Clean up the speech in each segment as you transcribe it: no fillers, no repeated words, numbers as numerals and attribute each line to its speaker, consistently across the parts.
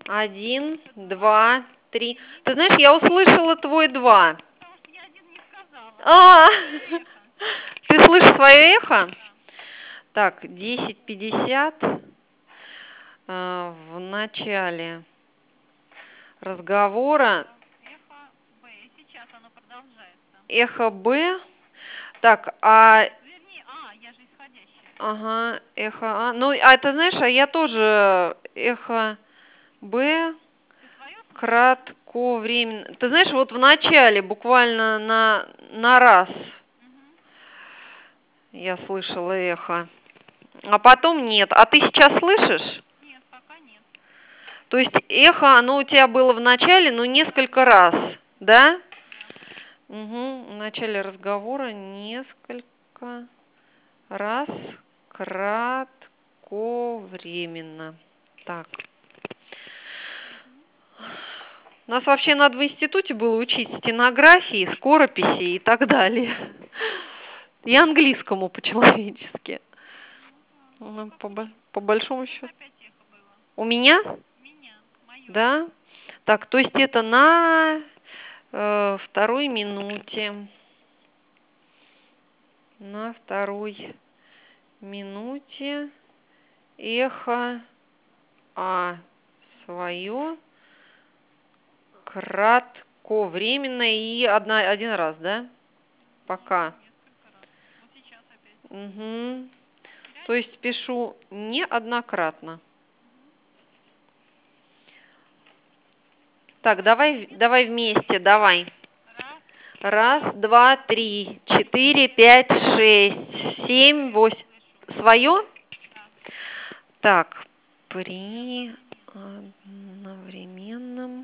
Speaker 1: 1, 2, 3. Ты знаешь, я услышала твой 2.
Speaker 2: Потому что я один не сказала.
Speaker 1: А,
Speaker 2: Эхо.
Speaker 1: ты слышишь свое эхо?
Speaker 2: Да.
Speaker 1: Так, 10:50 в начале разговора.
Speaker 2: Эхо Б. И сейчас оно продолжается.
Speaker 1: Эхо Б. Так, а...
Speaker 2: Вернее, А, я же исходящая.
Speaker 1: Ага, эхо А. Ну, а ты знаешь, а я тоже эхо Б.
Speaker 2: Ты свое слышишь?
Speaker 1: Кратковременно. Ты знаешь, вот в начале буквально на раз
Speaker 2: Угу.
Speaker 1: я слышала эхо. А потом нет. А ты сейчас слышишь?
Speaker 2: Нет, пока нет.
Speaker 1: То есть эхо, оно у тебя было в начале, но несколько раз, да?
Speaker 2: Да.
Speaker 1: Угу. В начале разговора несколько раз кратковременно. Так.
Speaker 2: Угу.
Speaker 1: Нас вообще надо в институте было учить стенографии, скорописи и так далее. И английскому по-человечески.
Speaker 2: Ну да. Ну
Speaker 1: Ну,
Speaker 2: как учить?
Speaker 1: по большому
Speaker 2: У нас
Speaker 1: счету.
Speaker 2: опять эхо было.
Speaker 1: У меня?
Speaker 2: У меня. Мое
Speaker 1: Да?
Speaker 2: эхо.
Speaker 1: Так, то есть это на второй минуте. На второй минуте эхо А свое кратковременно и один раз, да? Пока.
Speaker 2: Несколько раз. Вот сейчас опять.
Speaker 1: Угу. То
Speaker 2: Теряешь?
Speaker 1: есть пишу неоднократно.
Speaker 2: Угу.
Speaker 1: Так, давай вместе, давай.
Speaker 2: Раз.
Speaker 1: Раз, два, три, 4, 5, 6, 7,
Speaker 2: Эхо
Speaker 1: 8.
Speaker 2: слышу.
Speaker 1: Свое?
Speaker 2: Да.
Speaker 1: Так,
Speaker 2: При
Speaker 1: при
Speaker 2: одновременном.
Speaker 1: одновременном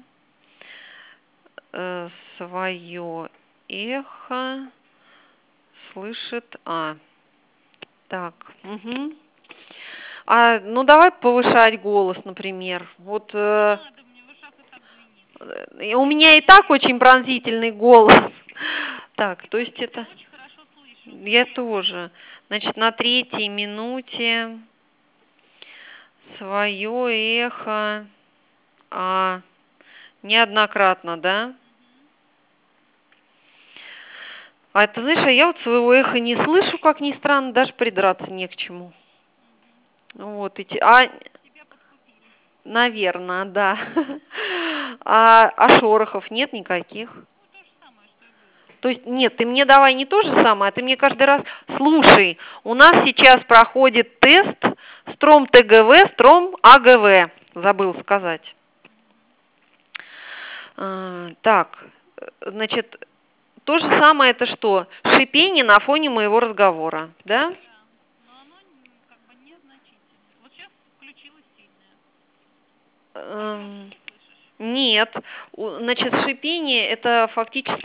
Speaker 1: свое эхо слышит А. Так, угу. А, ну давай повышать голос, например. Вот
Speaker 2: Не надо, мне высоко так звенит.
Speaker 1: у меня и так очень пронзительный голос. Так, то
Speaker 2: Я
Speaker 1: есть
Speaker 2: тебя
Speaker 1: это...
Speaker 2: очень хорошо слышу.
Speaker 1: Я
Speaker 2: Эхо.
Speaker 1: тоже. Значит, на третьей минуте свое эхо А. Неоднократно, да?
Speaker 2: Угу.
Speaker 1: А ты знаешь, а я вот своего эха не слышу, как ни странно, даже придраться не к чему.
Speaker 2: Угу.
Speaker 1: Вот эти...
Speaker 2: Тебя подкупили.
Speaker 1: наверное, да. А шорохов нет никаких?
Speaker 2: Ну, то же самое, что и было.
Speaker 1: То есть, нет, ты мне давай не то же самое, а ты мне каждый раз... Слушай, у нас сейчас проходит тест Стром ТГВ, Стром АГВ. Забыл сказать.
Speaker 2: Угу.
Speaker 1: Так, значит, то же самое это что? Шипение на фоне моего разговора, да?
Speaker 2: Да. Но оно как бы незначительное. Вот сейчас включилось сильное. Ты тоже
Speaker 1: Эм,
Speaker 2: что слышишь?
Speaker 1: Нет. Значит, шипение это фактически